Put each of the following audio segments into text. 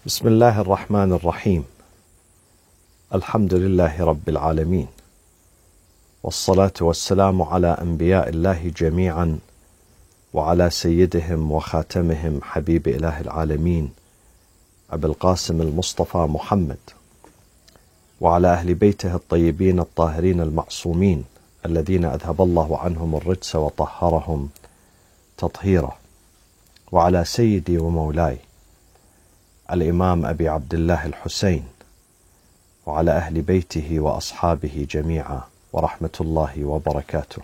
بسم الله الرحمن الرحيم. الحمد لله رب العالمين، والصلاة والسلام على أنبياء الله جميعا وعلى سيدهم وخاتمهم حبيب إله العالمين أبي القاسم المصطفى محمد، وعلى أهل بيته الطيبين الطاهرين المعصومين الذين أذهب الله عنهم الرجس وطهرهم تطهيرا، وعلى سيدي ومولاي الإمام أبي عبد الله الحسين، وعلى أهل بيته وأصحابه جميعا، ورحمة الله وبركاته.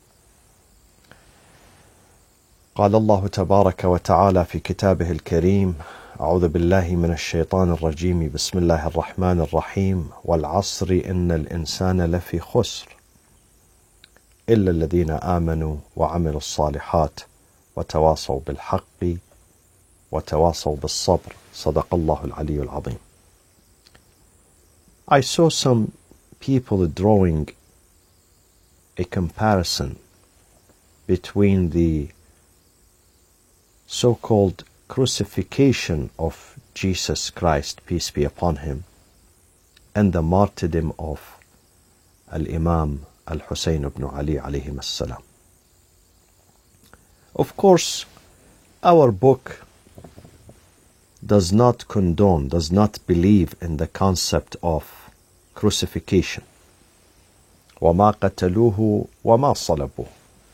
قال الله تبارك وتعالى في كتابه الكريم: أعوذ بالله من الشيطان الرجيم، بسم الله الرحمن الرحيم، والعصر إن الإنسان لفي خسر إلا الذين آمنوا وعملوا الصالحات وتواصوا بالحق وتواصوا بالصبر. صدق الله العلي العظيم. I saw some people drawing a comparison between the so-called crucifixion of Jesus Christ, peace be upon him, and the martyrdom of Al-Imam Al-Husayn ibn Ali alayhim as-salam. Of course, our book does not condone, does not believe in the concept of crucifixion. وَمَا قَتَلُوهُ وَمَا صَلَبُوهُ.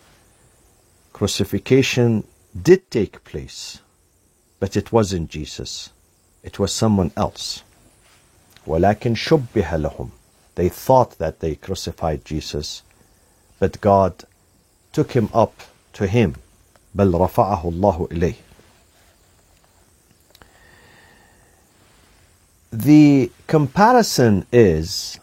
Crucifixion did take place, but it wasn't Jesus. It was someone else. وَلَكِنْ شُبِّهَ لَهُمْ. They thought that they crucified Jesus, but God took him up to him. بَلْ رَفَعَهُ اللَّهُ إِلَيْهِ. The comparison is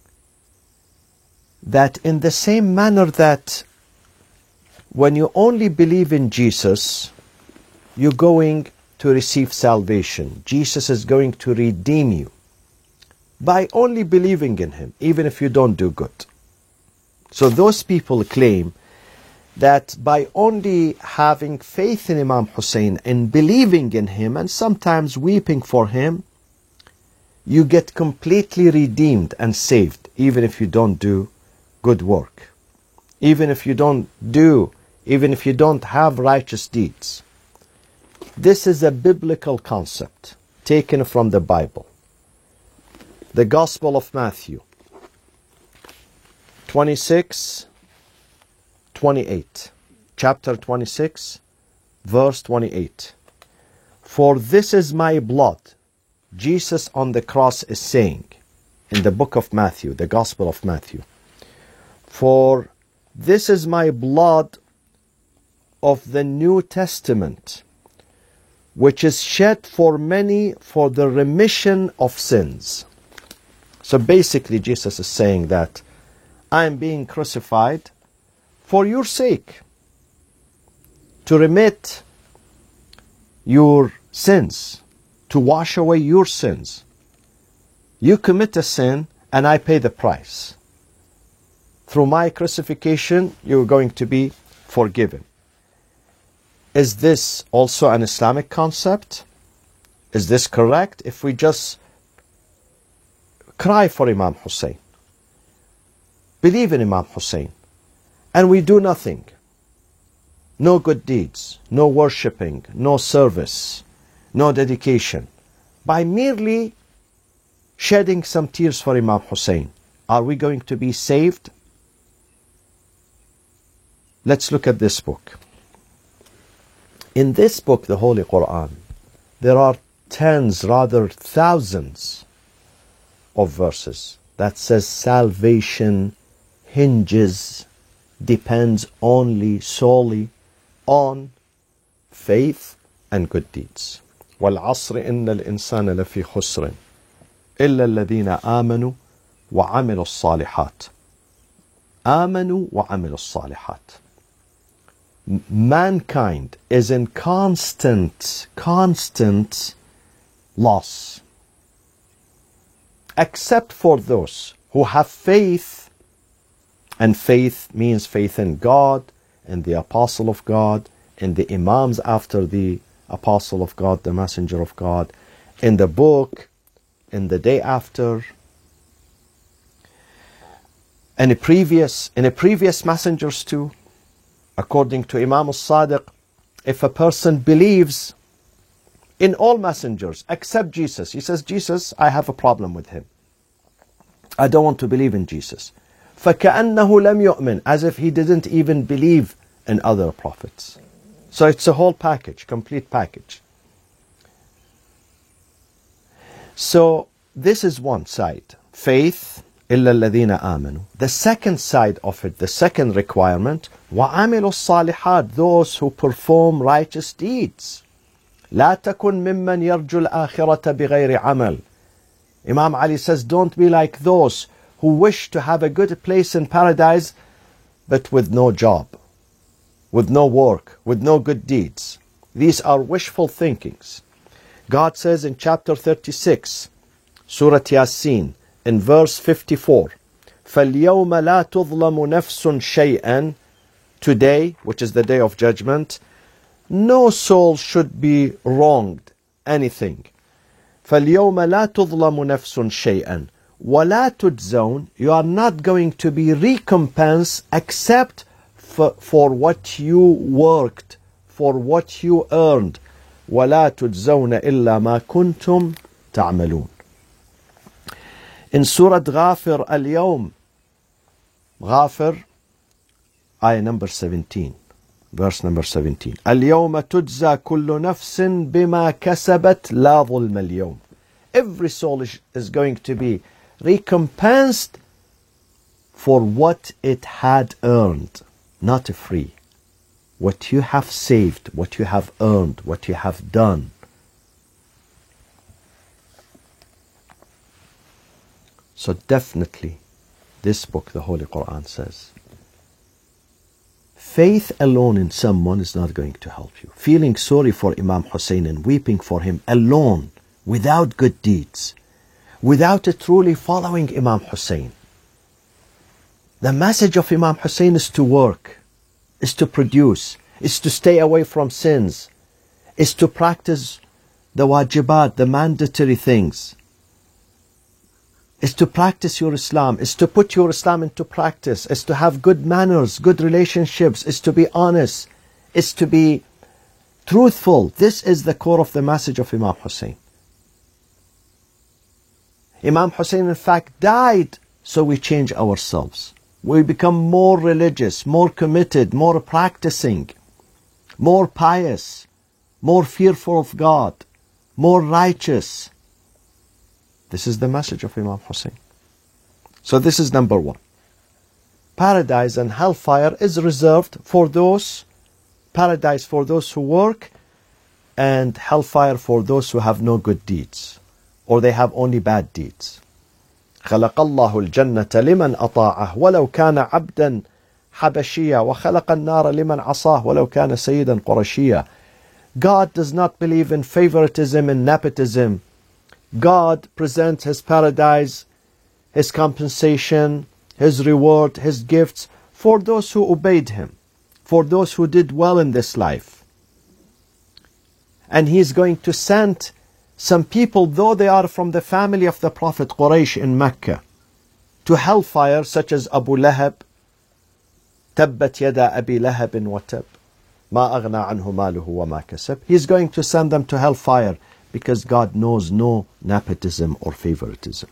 that in the same manner that when you only believe in Jesus, you're going to receive salvation. Jesus is going to redeem you by only believing in him, even if you don't do good. So those people claim that by only having faith in Imam Hussein and believing in him and sometimes weeping for him, you get completely redeemed and saved, even if you don't do good work, even if you don't have righteous deeds. This is a biblical concept taken from the Bible. The Gospel of Matthew 26:28, chapter 26, verse 28. For this is my blood. Jesus on the cross is saying in the book of Matthew, the Gospel of Matthew, for this is my blood of the New Testament, which is shed for many for the remission of sins. So basically Jesus is saying that I am being crucified for your sake, to remit your sins, to wash away your sins. You commit a sin and I pay the price. Through my crucifixion, you're going to be forgiven. Is this also an Islamic concept? Is this correct? If we just cry for Imam Hussein, believe in Imam Hussein, and we do nothing, no good deeds, no worshipping, no service, no dedication, by merely shedding some tears for Imam Hussein, are we going to be saved? Let's look at this book. In this book, the Holy Quran, there are tens, rather thousands of verses that says salvation hinges, depends only, solely on faith and good deeds. وَالْعَصْرِ إِنَّ الْإِنسَانَ لَفِي خُسْرٍ إِلَّا الَّذِينَ آمَنُوا وَعَمِلُوا الصَّالِحَاتِ. آمَنُوا وَعَمِلُوا الصَّالِحَاتِ. Mankind is in constant loss, except for those who have faith, and faith means faith in God, in the Apostle of God, in the Imams after the Apostle of God, the Messenger of God, in the book, in the day after, and in previous messengers too. According to Imam al-Sadiq, if a person believes in all messengers except Jesus, he says, Jesus, I have a problem with him. I don't want to believe in Jesus. فَكَأَنَّهُ لَمْ يُؤْمِنْ, as if he didn't even believe in other prophets. So it's a whole package, complete package. So this is one side. Faith, إِلَّا الَّذِينَ آمَنُوا. The second side of it, the second requirement, وَعَمِلُوا الصَّالِحَاتِ, those who perform righteous deeds. لَا تَكُنْ مِمَّنْ يَرْجُو الْآخِرَةَ بِغَيْرِ عَمَلٍ. Imam Ali says, don't be like those who wish to have a good place in paradise, but with no job, with no work, with no good deeds. These are wishful thinkings. God says in chapter 36, Surah Yasin, in verse 54, فَالْيَوْمَ لَا تُظْلَمُ نَفْسٌ شَيْئًا. Today, which is the day of judgment, no soul should be wronged anything. فَالْيَوْمَ لَا تُظْلَمُ نَفْسٌ شَيْئًا وَلَا تُجْزَوْنَ. You are not going to be recompensed except for what you worked, for what you earned. وَلَا تُجْزَوْنَ إِلَّا مَا كُنْتُمْ تَعْمَلُونَ. In Surah Ghafir al-Yawm, Ghafir, ayah number 17, verse number 17. الْيَوْمَ تُجْزَى كُلُّ نَفْسٍ بِمَا كَسَبَتْ لَا ظُلْمَ الْيَوْمِ. Every soul is going to be recompensed for what it had earned, not free. What you have saved, what you have earned, what you have done. So definitely, this book, the Holy Quran, says, faith alone in someone is not going to help you. Feeling sorry for Imam Hussein and weeping for him alone, without good deeds, without truly following Imam Hussein. The message of Imam Hussein is to work, is to produce, is to stay away from sins, is to practice the wajibat, the mandatory things, is to practice your Islam, is to put your Islam into practice, is to have good manners, good relationships, is to be honest, is to be truthful. This is the core of the message of Imam Hussein. Imam Hussein, in fact, died so we change ourselves. We become more religious, more committed, more practicing, more pious, more fearful of God, more righteous. This is the message of Imam Hussein. So this is number one. Paradise and hellfire is reserved for those, paradise for those who work, and hellfire for those who have no good deeds, or they have only bad deeds. خلق الله الجنة لمن أطاعه ولو كان عبدا حبشيا وخلق النار لمن عصاه ولو كان سيدا قرشيا. God does not believe in favoritism and nepotism. God presents His paradise, His compensation, His reward, His gifts for those who obeyed Him, for those who did well in this life. And He is going to send some people, though they are from the family of the Prophet Quraysh in Mecca, to hellfire, such as Abu Lahab, تبت يدا أبي لهب وتب ما أغنى عنه ماله وما كسب. He is going to send them to hellfire because God knows no nepotism or favoritism.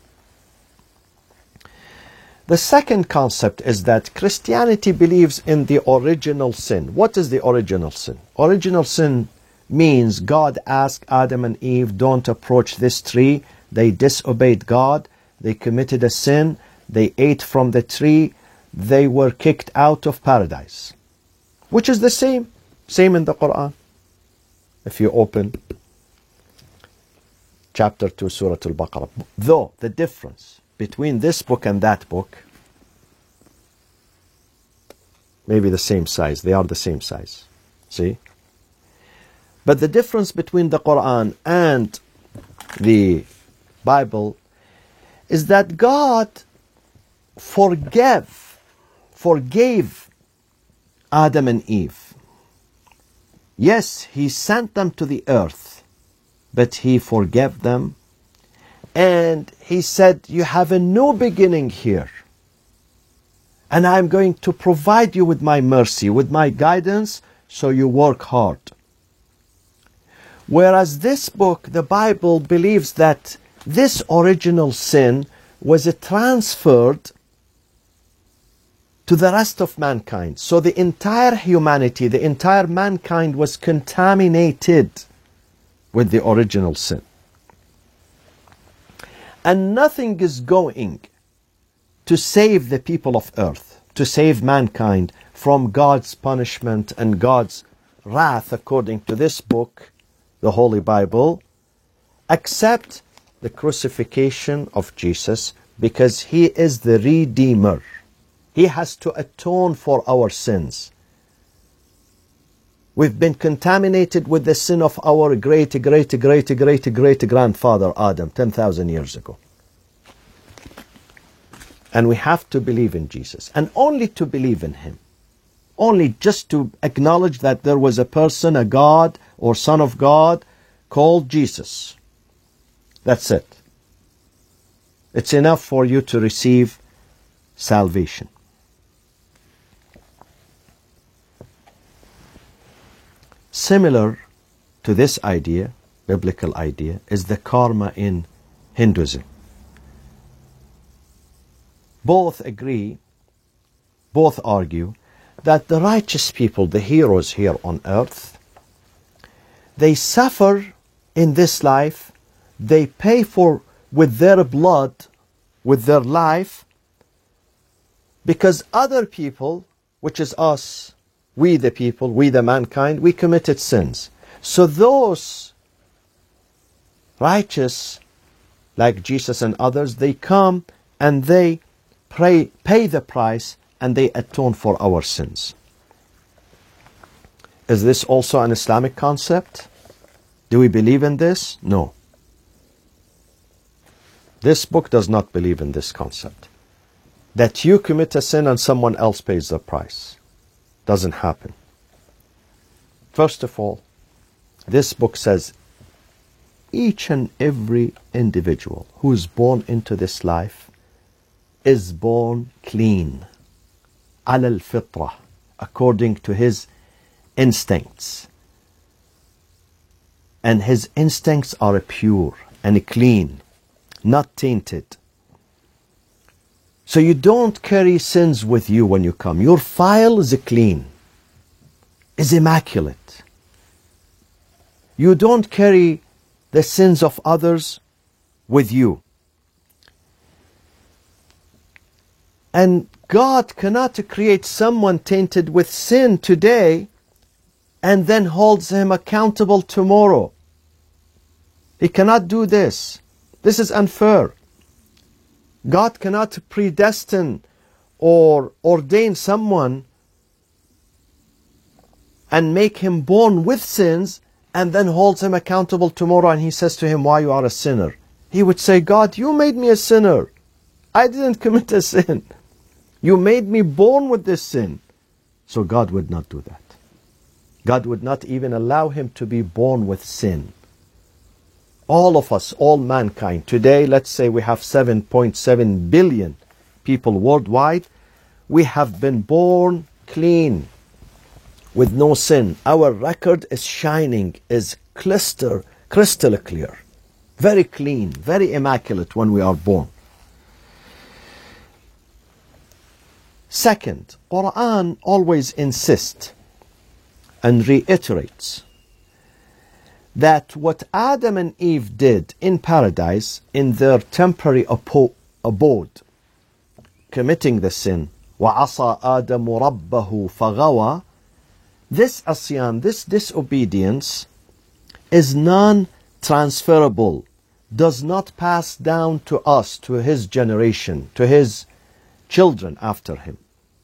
The second concept is that Christianity believes in the original sin. What is the original sin? Original sin means God asked Adam and Eve, don't approach this tree. They disobeyed God. They committed a sin. They ate from the tree. They were kicked out of paradise. Which is the same in the Quran. If you open chapter 2, Surah Al-Baqarah. Though the difference between this book and that book, maybe the same size. They are the same size. See? But the difference between the Quran and the Bible is that God forgave Adam and Eve. Yes, He sent them to the earth but He forgave them. And He said, you have a new beginning here. And I'm going to provide you with my mercy, with my guidance, so you work hard. Whereas this book, the Bible, believes that this original sin was transferred to the rest of mankind. So the entire humanity, the entire mankind was contaminated with the original sin. And nothing is going to save the people of earth, to save mankind from God's punishment and God's wrath, according to this book, the Holy Bible, except the crucifixion of Jesus, because He is the Redeemer. He has to atone for our sins. We've been contaminated with the sin of our great-grandfather Adam 10,000 years ago. And we have to believe in Jesus, and only to believe in Him. Only just to acknowledge that there was a person, a God or Son of God called Jesus. That's it. It's enough for you to receive salvation. Similar to this idea, biblical idea, is the karma in Hinduism. Both agree, both argue, that the righteous people, the heroes here on earth, they suffer in this life, they pay for with their blood, with their life, because other people, which is us, we the people, we the mankind, we committed sins. So those righteous, like Jesus and others, they come and they pay the price, and they atone for our sins. Is this also an Islamic concept? Do we believe in this? No. This book does not believe in this concept. That you commit a sin and someone else pays the price. Doesn't happen. First of all, this book says each and every individual who is born into this life is born clean. Ala al-fitra, according to his instincts. And his instincts are pure and clean, not tainted. So you don't carry sins with you when you come. Your file is clean, is immaculate. You don't carry the sins of others with you. And God cannot create someone tainted with sin today and then holds him accountable tomorrow. He cannot do this. This is unfair. God cannot predestine or ordain someone and make him born with sins and then holds him accountable tomorrow, and he says to him, why you are a sinner? He would say, God, you made me a sinner. I didn't commit a sin. You made me born with this sin. So God would not do that. God would not even allow him to be born with sin. All of us, all mankind, today, let's say we have 7.7 billion people worldwide. We have been born clean, with no sin. Our record is shining, is crystal clear, very clean, very immaculate when we are born. Second, Quran always insists and reiterates that what Adam and Eve did in paradise, in their temporary abode, committing the sin, وَعَصَى آدَمُ رَبَّهُ فَغَوَى, this asyan, this disobedience, is non-transferable, does not pass down to us, to his generation, to his children after him.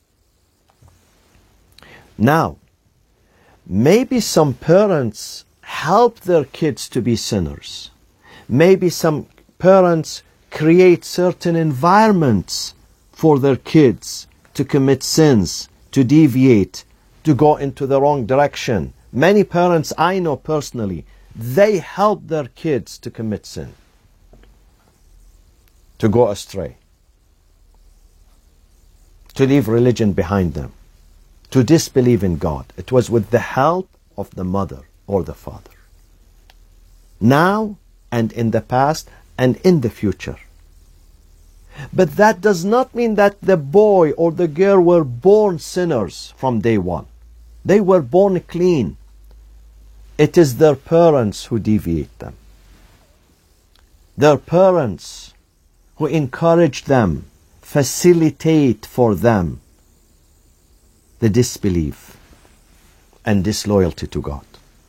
Now, maybe some parents help their kids to be sinners. Maybe some parents create certain environments for their kids to commit sins, to deviate, to go into the wrong direction. Many parents I know personally, they help their kids to commit sin, to go astray, to leave religion behind them, to disbelieve in God. It was with the help of the mother or the father. Now and in the past and in the future. But that does not mean that the boy or the girl were born sinners from day one. They were born clean. It is their parents who deviate them. Their parents who encourage them, facilitate for them the disbelief and disloyalty to God.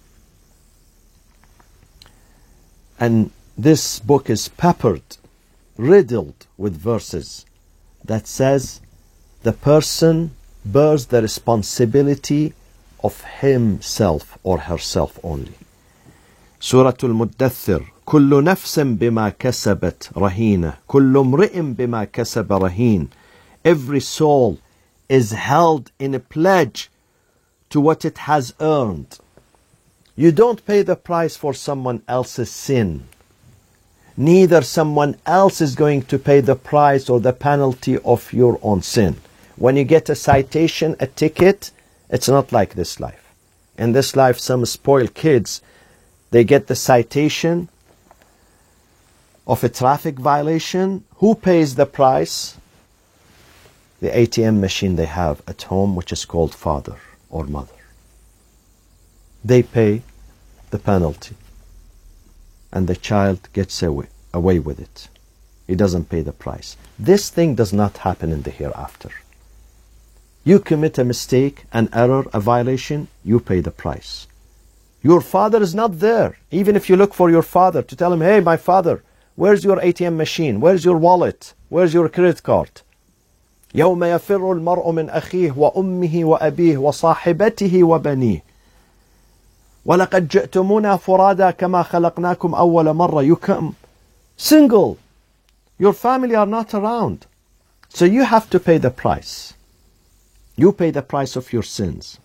And this book is peppered, riddled with verses that says the person bears the responsibility of himself or herself only. Surah Al-Muddathir, كل نفس بما كسبت رهينة كل امرئ بما كسب رهين. Every soul is held in a pledge to what it has earned. You don't pay the price for someone else's sin. Neither someone else is going to pay the price or the penalty of your own sin. When you get a citation, a ticket, it's not like this life. In this life, some spoiled kids, they get the citation of a traffic violation. Who pays the price? The ATM machine they have at home, which is called father or mother. They pay the penalty. And the child gets away with it. He doesn't pay the price. This thing does not happen in the hereafter. You commit a mistake, an error, a violation, you pay the price. Your father is not there. Even if you look for your father to tell him, hey, my father, where's your ATM machine? Where's your wallet? Where's your credit card? يوم يفر المرء من أخيه وأمه وأبيه وصاحبته وبنيه وَلَقَدْ جِئْتُمُونَا فُرَادًا كَمَا خَلَقْنَاكُمْ أَوَّلَ مَرَّةٍ. You come single. Your family are not around. So you have to pay the price. You pay the price of your sins.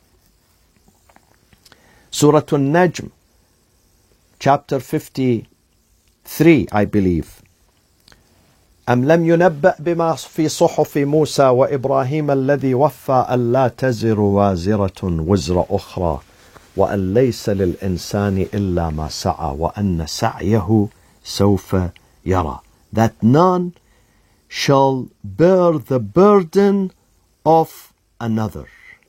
Surah An-Najm, chapter 53, I believe. أَمْ لَمْ يُنَبَّأْ بِمَا فِي صُحُفِ مُوسَى وَإِبْرَاهِيمَ الَّذِي وَفَّى أَلَّا تَزِرُ وَازِرَةٌ وِزْرَ أُخْرَى وأن ليس للإنسان إلا ما سعى وأن سعيه سوف يرى. That none shall bear the burden of another.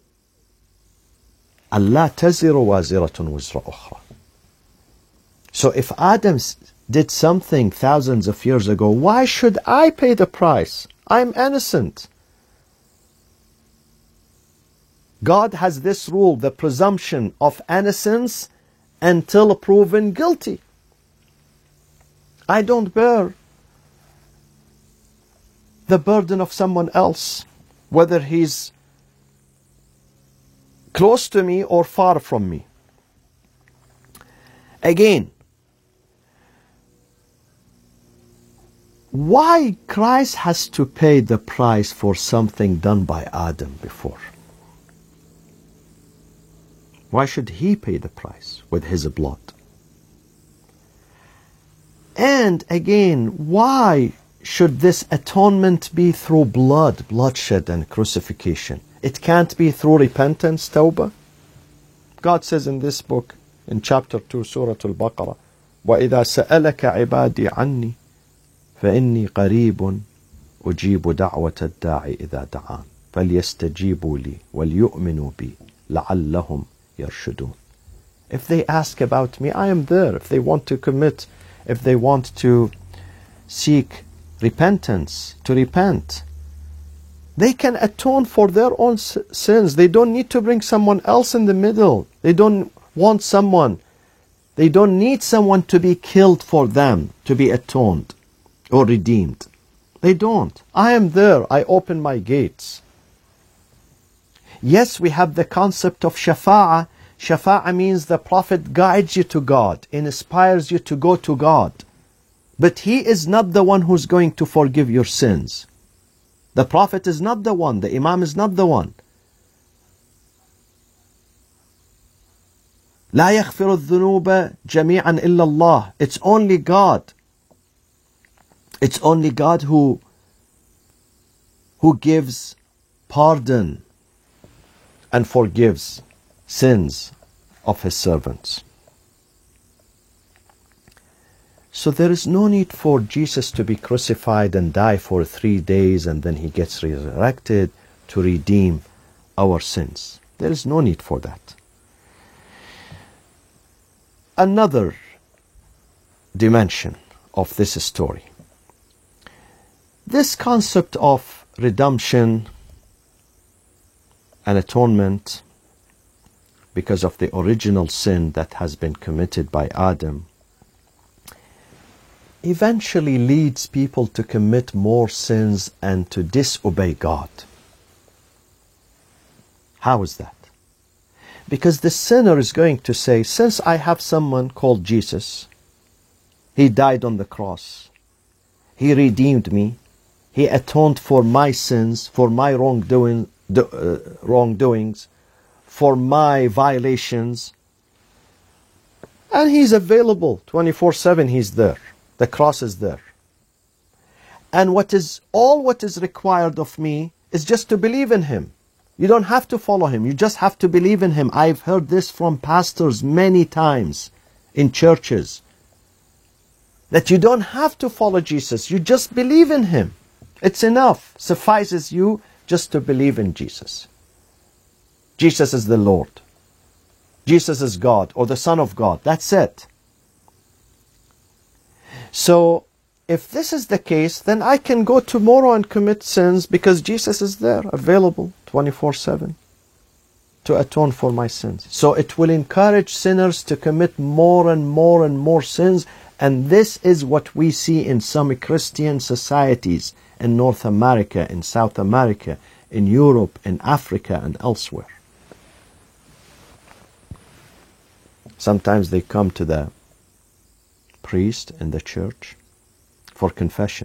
ألا تزر وازرة وزر أخرى. So if Adam did something thousands of years ago, why should I pay the price? I'm innocent. God has this rule, the presumption of innocence until proven guilty. I don't bear the burden of someone else, whether he's close to me or far from me. Again, why Christ has to pay the price for something done by Adam before? Why should he pay the price with his blood? And again, why should this atonement be through blood, bloodshed and crucifixion? It can't be through repentance, tawbah? God says in this book, in chapter 2, Surah Al-Baqarah, وَإِذَا سَأَلَكَ عِبَادِي عَنِّي فَإِنِّي قَرِيبٌ أُجِيبُ دَعْوَةَ الدَّاعِ إِذَا دَعَانِ فَلْيَسْتَجِيبُوا لِي وَلْيُؤْمِنُوا بِي لَعَلَّهُمْ يَرْشُدُونَ. If they ask about me, I am there. If they want to commit, if they want to seek repentance, to repent, they can atone for their own sins. They don't need to bring someone else in the middle. They don't want someone. They don't need someone to be killed for them to be atoned or redeemed. They don't. I am there. I open my gates. Yes, we have the concept of shafa'ah. Shafa'ah means the Prophet guides you to God, inspires you to go to God. But he is not the one who's going to forgive your sins. The Prophet is not the one. The Imam is not the one. لا يغفر الذنوب جميعا إلا الله. It's only God. It's only God who gives pardon and forgives sins of His servants. So there is no need for Jesus to be crucified and die for 3 days and then He gets resurrected to redeem our sins. There is no need for that. Another dimension of this story. This concept of redemption and atonement because of the original sin that has been committed by Adam eventually leads people to commit more sins and to disobey God. How is that? Because the sinner is going to say, since I have someone called Jesus, He died on the cross, He redeemed me, He atoned for my sins, for my wrongdoings, for my violations, and He's available 24/7. He's there. The cross is there. And what is required of me is just to believe in Him. You don't have to follow Him. You just have to believe in Him. I've heard this from pastors many times in churches, that you don't have to follow Jesus. You just believe in Him. It's enough. Suffices you just to believe in Jesus. Jesus is the Lord. Jesus is God or the Son of God. That's it. So if this is the case, then I can go tomorrow and commit sins because Jesus is there, available 24/7 to atone for my sins. So it will encourage sinners to commit more and more and more sins. And this is what we see in some Christian societies in North America, in South America, in Europe, in Africa, and elsewhere. Sometimes they come to the priest in the church for confession,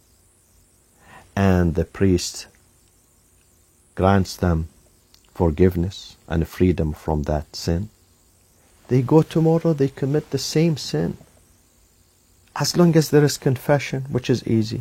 and the priest grants them forgiveness and freedom from that sin. They go tomorrow, they commit the same sin. As long as there is confession, which is easy.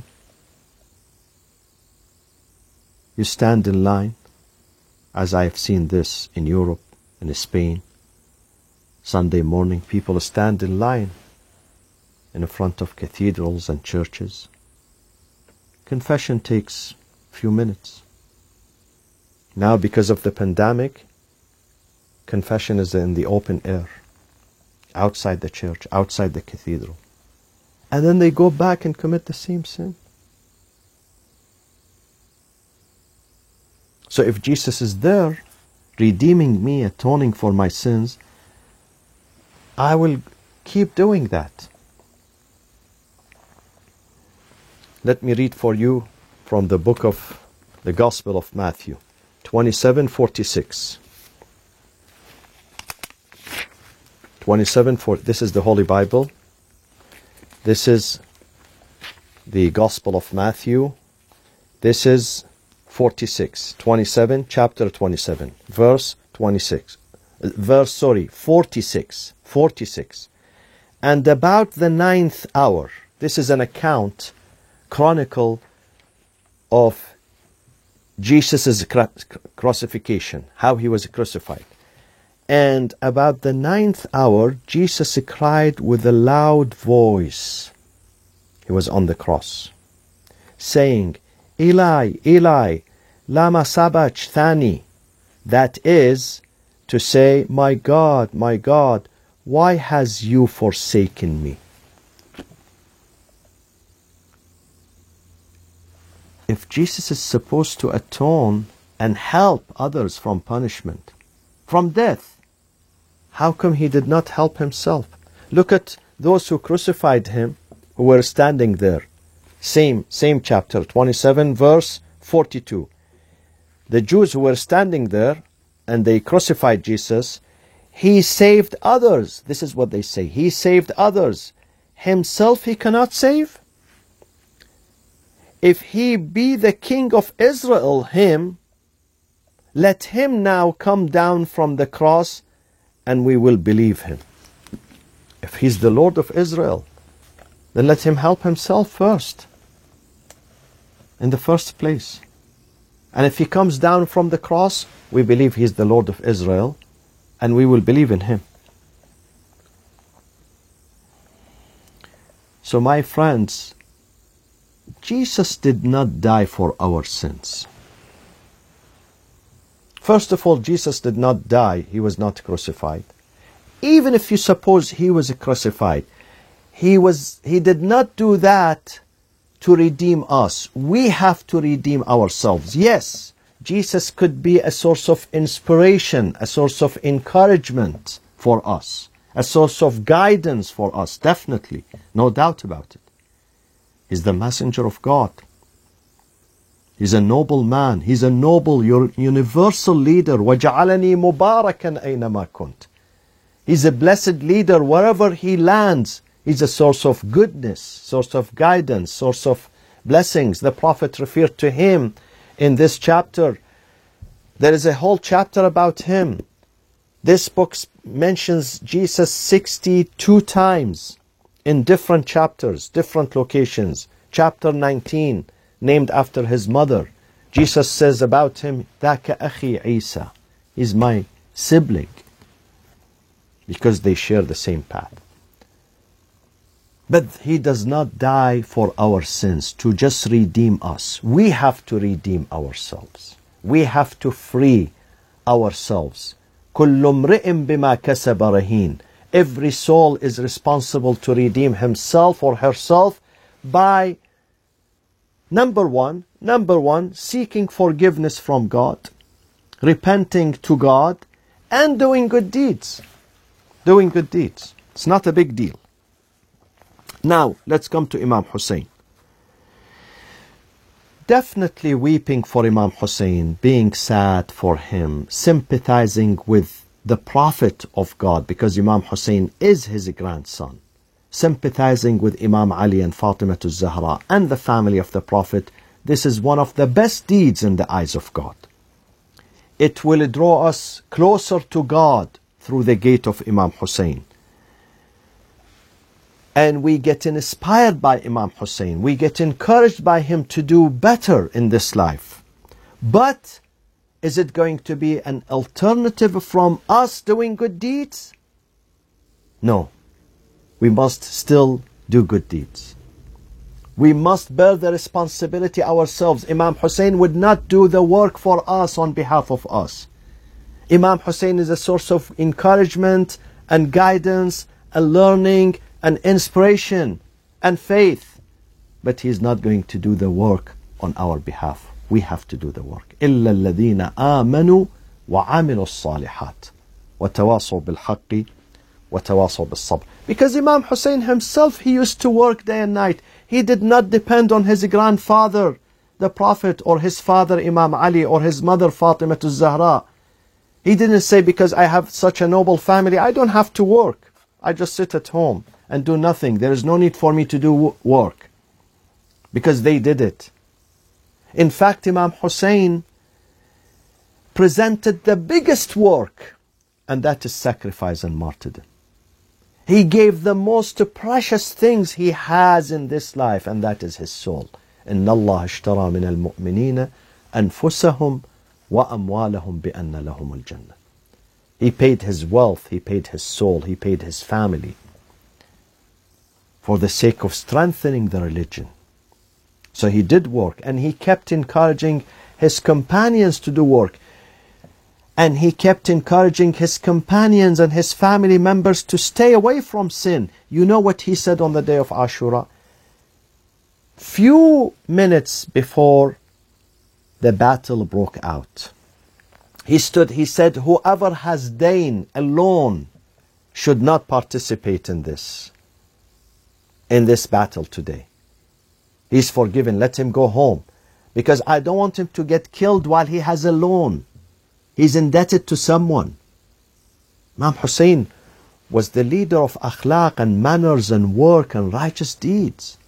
You stand in line, as I have seen this in Europe, in Spain. Sunday morning, people stand in line in front of cathedrals and churches. Confession takes a few minutes. Now, because of the pandemic, confession is in the open air, outside the church, outside the cathedral. And then they go back and commit the same sin. So if Jesus is there, redeeming me, atoning for my sins, I will keep doing that. Let me read for you from the book of the Gospel of Matthew, 27:46. 27:4. This is the Holy Bible. This is the Gospel of Matthew. This is 46, 27, chapter 27, verse 46. 46. And about the 9th hour, this is an account, chronicle of Jesus' crucifixion, how He was crucified. And about the 9th hour, Jesus cried with a loud voice. He was on the cross, saying, Eli, Eli, lama sabachthani. That is to say, my God, why has you forsaken me? If Jesus is supposed to atone and help others from punishment, from death, how come He did not help Himself? Look at those who crucified Him, who were standing there. Same chapter, 27, verse 42. The Jews who were standing there, and they crucified Jesus, He saved others. This is what they say. He saved others. Himself He cannot save? If He be the King of Israel, let Him now come down from the cross and we will believe him. If he's the Lord of Israel, then let him help himself first, in the first place. And if he comes down from the cross, we believe he's the Lord of Israel, and we will believe in him. So my friends, Jesus did not die for our sins. First of all, Jesus did not die. He was not crucified. Even if you suppose he was crucified, he did not do that to redeem us. We have to redeem ourselves. Yes, Jesus could be a source of inspiration, a source of encouragement for us, a source of guidance for us, definitely, no doubt about it. He's the messenger of God. He's a noble man. He's a noble, universal leader. وَجَعَلَنِي مُبَارَكًا أَيْنَمَا كُنْتَ. He's a blessed leader wherever he lands. He's a source of goodness, source of guidance, source of blessings. The Prophet referred to him in this chapter. There is a whole chapter about him. This book mentions Jesus 62 times in different chapters, different locations. Chapter 19, named after his mother. Jesus says about him, ذَاكَ أَخِي عِيسَى. He's my sibling, because they share the same path. But he does not die for our sins, to just redeem us. We have to redeem ourselves. We have to free ourselves. كُلُّ امْرِئٍ بِمَا كَسَبَ رَهِينٌ. Every soul is responsible to redeem himself or herself by Number one, seeking forgiveness from God, repenting to God, and doing good deeds. Doing good deeds. It's not a big deal. Now, let's come to Imam Hussein. Definitely weeping for Imam Hussein, being sad for him, sympathizing with the Prophet of God, because Imam Hussein is his grandson. Sympathizing with Imam Ali and Fatima al-Zahra and the family of the Prophet, this is one of the best deeds in the eyes of God. It will draw us closer to God through the gate of Imam Hussein. And we get inspired by Imam Hussein. We get encouraged by him to do better in this life. But is it going to be an alternative from us doing good deeds? No. We must still do good deeds. We must bear the responsibility ourselves. Imam Hussein would not do the work for us on behalf of us. Imam Hussein is a source of encouragement and guidance and learning and inspiration and faith. But he is not going to do the work on our behalf. We have to do the work. إِلَّا الَّذِينَ آمَنُوا وَعَمِلُوا الصَّالِحَاتِ وَتَوَاصَوْا بِالْحَقِّ وَتَوَاصَوْا بِالصَّبْرِ. Because Imam Hussein himself, he used to work day and night. He did not depend on his grandfather, the Prophet, or his father, Imam Ali, or his mother, Fatima al-Zahra. He didn't say, because I have such a noble family, I don't have to work. I just sit at home and do nothing. There is no need for me to do work. Because they did it. In fact, Imam Hussein presented the biggest work, and that is sacrifice and martyrdom. He gave the most precious things he has in this life, and that is his soul. إِنَّ اللَّهَ اشْتَرَى مِنَ الْمُؤْمِنِينَ أَنفُسَهُمْ وَأَمْوَالَهُمْ بِأَنَّ لَهُمُ الْجَنَّةِ. He paid his wealth, he paid his soul, he paid his family for the sake of strengthening the religion. So he did work, and he kept encouraging his companions to do work. And he kept encouraging his companions and his family members to stay away from sin. You know what he said on the day of Ashura? Few minutes before the battle broke out, he said, whoever has dain alone should not participate in this battle today. He's forgiven, let him go home. Because I don't want him to get killed while he has a loan. He's indebted to someone. Imam Hussein was the leader of akhlaq and manners and work and righteous deeds.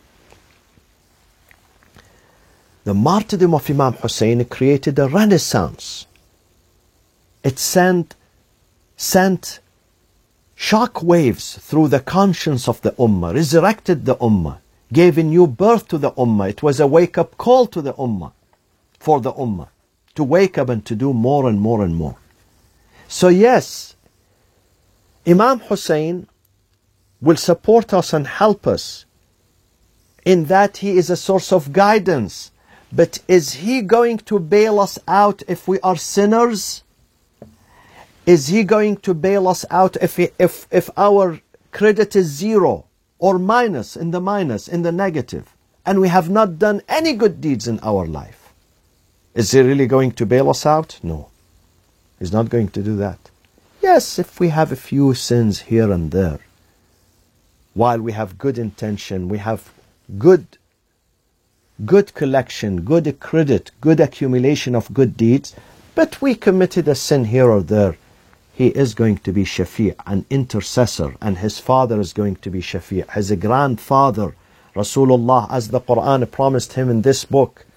The martyrdom of Imam Hussein created a renaissance. It sent sent shock waves through the conscience of the Ummah, resurrected the Ummah, gave a new birth to the Ummah. It was a wake-up call to the Ummah, for the Ummah, to wake up and to do more and more and more. So yes, Imam Hussein will support us and help us in that he is a source of guidance. But is he going to bail us out if we are sinners? Is he going to bail us out if our credit is zero or minus, in the negative, and we have not done any good deeds in our life? Is he really going to bail us out? No. He's not going to do that. Yes, if we have a few sins here and there, while we have good intention, we have good collection, good credit, good accumulation of good deeds, but we committed a sin here or there, he is going to be Shafi', an intercessor, and his father is going to be Shafi', his grandfather, Rasulullah, as the Quran promised him in this book.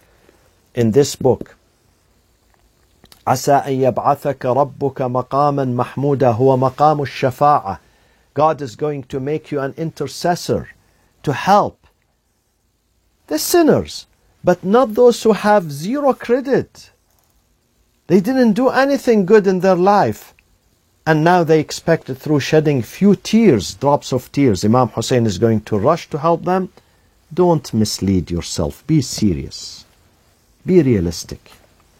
عَسَىٰ أَن يَبْعَثَكَ رَبُّكَ مَقَامًا مَحْمُودًا هُوَ مَقَامُ الشَّفَاعَةِ. God is going to make you an intercessor to help the sinners, but not those who have zero credit. They didn't do anything good in their life, and now they expect it through shedding few tears, drops of tears. Imam Hussein is going to rush to help them. Don't mislead yourself. Be serious. Be realistic.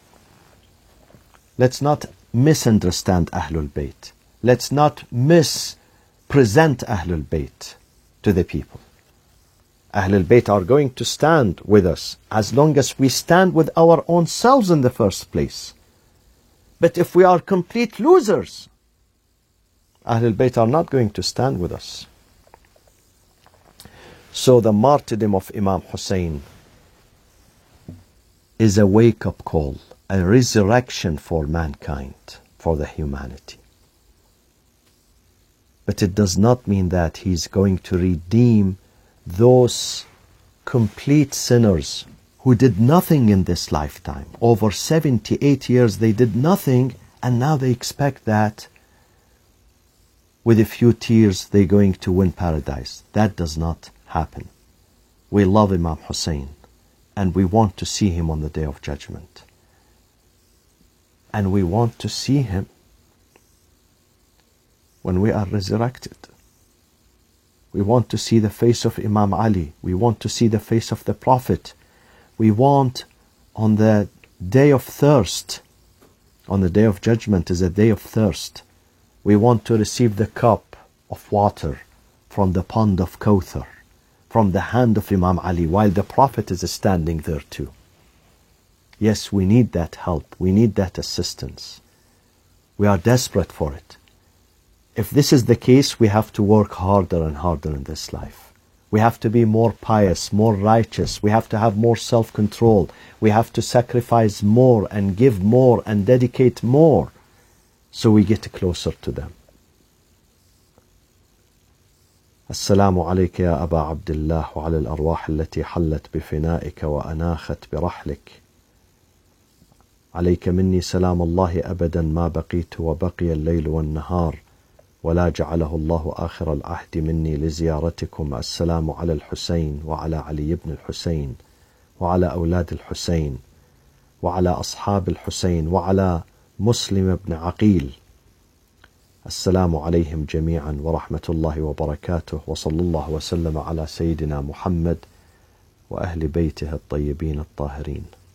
Let's not misunderstand Ahlul Bayt. Let's not mispresent Ahlul Bayt to the people. Ahlul Bayt are going to stand with us as long as we stand with our own selves in the first place. But if we are complete losers, Ahlul Bayt are not going to stand with us. So the martyrdom of Imam Hussein is a wake-up call, a resurrection for mankind, for the humanity. But it does not mean that he's going to redeem those complete sinners who did nothing in this lifetime. Over 78 years they did nothing, and now they expect that with a few tears they're going to win paradise. That does not happen. We love Imam Hussein, and we want to see him on the Day of Judgment. And we want to see him when we are resurrected. We want to see the face of Imam Ali. We want to see the face of the Prophet. We want, on the day of thirst, on the Day of Judgment is a day of thirst, we want to receive the cup of water from the pond of Kawthar, from the hand of Imam Ali, while the Prophet is standing there too. Yes, we need that help. We need that assistance. We are desperate for it. If this is the case, we have to work harder and harder in this life. We have to be more pious, more righteous. We have to have more self-control. We have to sacrifice more and give more and dedicate more, so we get closer to them. السلام عليك يا أبا عبد الله وعلى الأرواح التي حلت بفنائك وأناخت برحلك. عليك مني سلام الله أبدا ما بقيت وبقي الليل والنهار، ولا جعله الله آخر العهد مني لزيارتكم. السلام على الحسين وعلى علي بن الحسين وعلى أولاد الحسين وعلى أصحاب الحسين وعلى مسلم بن عقيل. السلام عليهم جميعا ورحمة الله وبركاته، وصلى الله وسلم على سيدنا محمد وأهل بيته الطيبين الطاهرين.